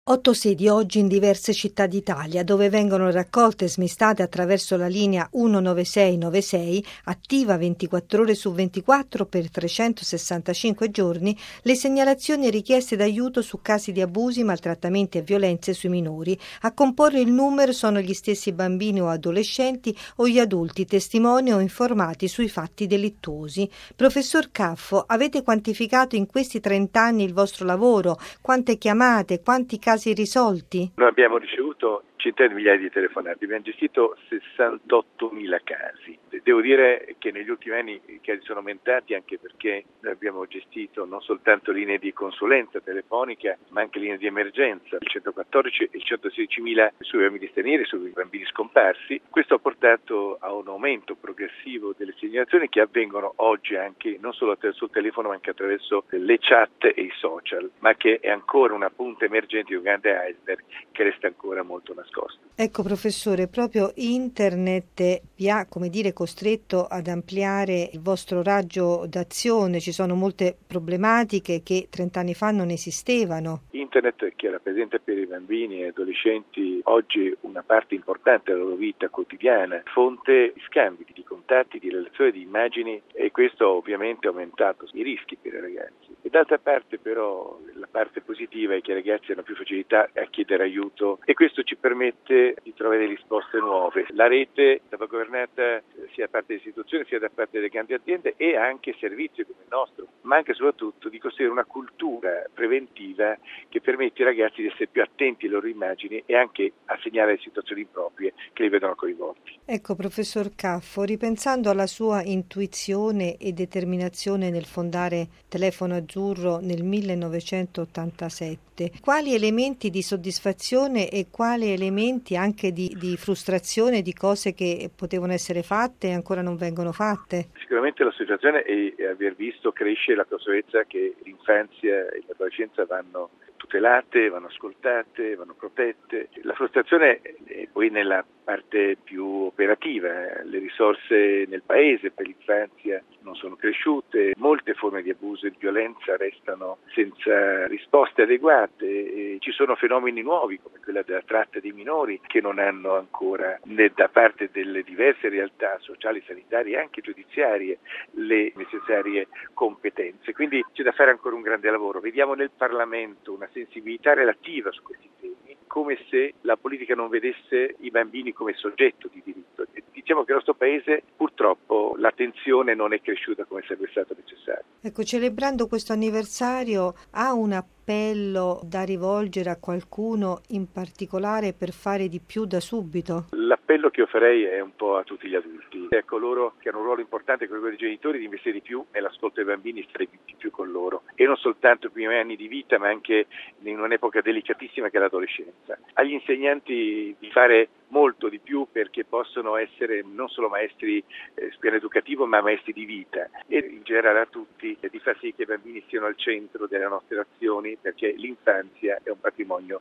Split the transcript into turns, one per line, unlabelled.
8 sedi oggi in diverse città d'Italia, dove vengono raccolte e smistate attraverso la linea 19696, attiva 24 ore su 24 per 365 giorni, le segnalazioni e richieste d'aiuto su casi di abusi, maltrattamenti e violenze sui minori. A comporre il numero sono gli stessi bambini o adolescenti o gli adulti testimoni o informati sui fatti delittuosi. Professor Caffo, avete quantificato in questi 30 anni il vostro lavoro? Quante chiamate, quanti casi risolti?
Noi abbiamo ricevuto centinaia di migliaia di telefonate, abbiamo gestito 68.000 casi. Devo dire che negli ultimi anni i casi sono aumentati anche perché noi abbiamo gestito non soltanto linee di consulenza telefonica, ma anche linee di emergenza, il 114 e il 116.000 sui bambini stranieri, sui bambini scomparsi. Questo ha portato a un aumento progressivo delle segnalazioni che avvengono oggi anche non solo attraverso il telefono ma anche attraverso le chat e i social, ma che è ancora una punta emergente di un grande iceberg che resta ancora molto nascosto.
Ecco professore, proprio internet vi ha, costretto ad ampliare il vostro raggio d'azione. Ci sono molte problematiche che 30 anni fa non esistevano.
Internet, che rappresenta per i bambini e adolescenti oggi una parte importante della loro vita quotidiana, fonte di scambi, di contatti, di relazioni, di immagini, e questo ovviamente ha aumentato i rischi per i ragazzi. E d'altra parte però la parte positiva è che i ragazzi hanno più facilità a chiedere aiuto e questo ci permette di trovare risposte nuove. La rete va governata sia da parte delle istituzioni sia da parte delle grandi aziende e anche servizi come il nostro, ma anche e soprattutto di costruire una cultura preventiva che permette ai ragazzi di essere più attenti alle loro immagini e anche a segnalare situazioni improprie che li vedono coinvolti.
Ecco professor Caffo, ripensando alla sua intuizione e determinazione nel fondare Telefono Azzurro nel 1987, quali elementi di soddisfazione e quali elementi anche di frustrazione di cose che potevano essere fatte e ancora non vengono fatte?
Sicuramente la soddisfazione è aver visto crescere la consapevolezza che l'infanzia e l'adolescenza vanno tutelate, vanno ascoltate, vanno protette. La frustrazione è poi nella parte più operativa, le risorse nel paese per l'infanzia non sono cresciute, molte forme di abuso e di violenza restano senza risposte adeguate e ci sono fenomeni nuovi come quella della tratta dei minori che non hanno ancora né da parte delle diverse realtà sociali, sanitarie e anche giudiziarie le necessarie competenze. Quindi c'è da fare ancora un grande lavoro. Vediamo nel Parlamento una sensibilità relativa su questi temi, come se la politica non vedesse i bambini come soggetto di diritto. Diciamo che nel nostro paese purtroppo l'attenzione non è cresciuta come sarebbe stato necessario.
Ecco, celebrando questo anniversario, ha un appello da rivolgere a qualcuno in particolare per fare di più da subito?
L'appello che io farei è un po' a tutti gli adulti, a coloro che hanno un ruolo importante come quello dei genitori, di investire di più nell'ascolto dei bambini e stare di più con loro, e non soltanto i primi anni di vita ma anche in un'epoca delicatissima che è l'adolescenza. Agli insegnanti di fare molto di più perché possono essere non solo maestri sul piano educativo ma maestri di vita, e in generale a tutti di far sì che i bambini siano al centro delle nostre azioni, perché l'infanzia è un patrimonio